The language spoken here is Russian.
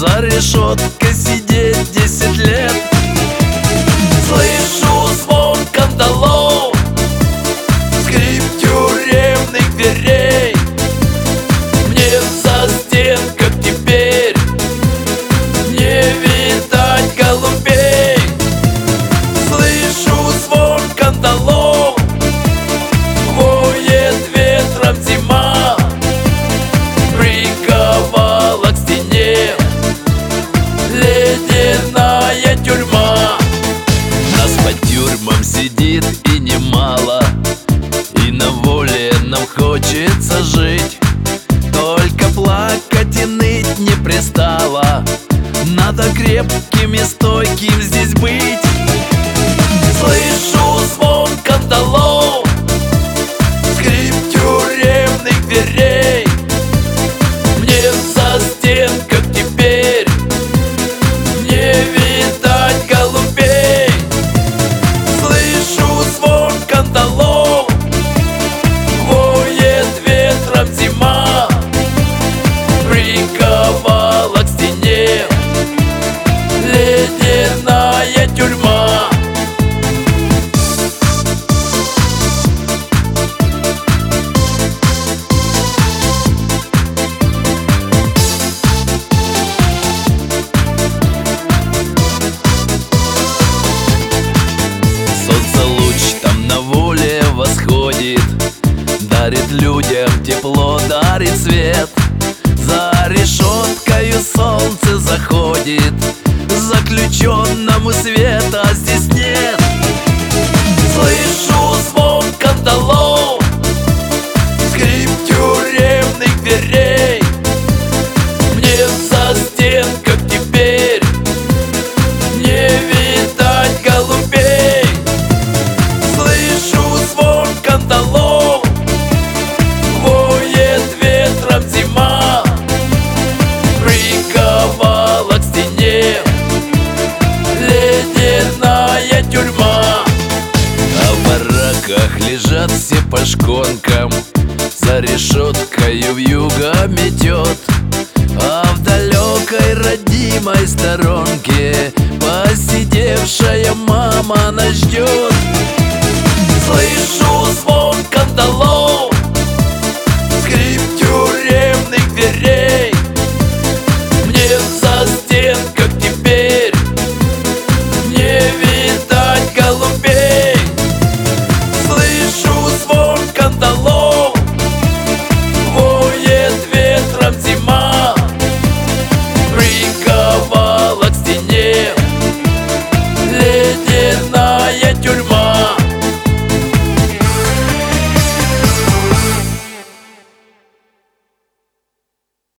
За решеткой сидеть 10 лет. Слышу звон кандалов, скрип тюремных дверей. Мне за стенках теперь не видать голубей. Слышу звон кандалов, воет ветром зима, приковала к стене ледяная тюрьма. Нас по тюрьмам сидит и немало, и на воле нам хочется жить. Только плакать и ныть не пристало, надо крепким и стойким здесь быть. Слышу звон кандалов, скрип тюремных дверей. Мне за стенках теперь не видать голубей. Слышу звон кандалов, воет ветром зима, приковала к стене ледяная тюрьма. Солнце луч там на воле восходит, дарит людям тепло, дарит свет. За решеткою солнце заходит, заключенному света здесь нет. Слышу звон кандалов, скрип тюремных дверей. Мне за стенках теперь не видать голубей. Слышу звон кандалов, воет ветром зима, приковала к стене ледяная тюрьма. А в бараках лежат все по шконкам, за решеткою вьюга метет. А в далекой родимой сторонке посидевшая мама нас ждет. Слышу звон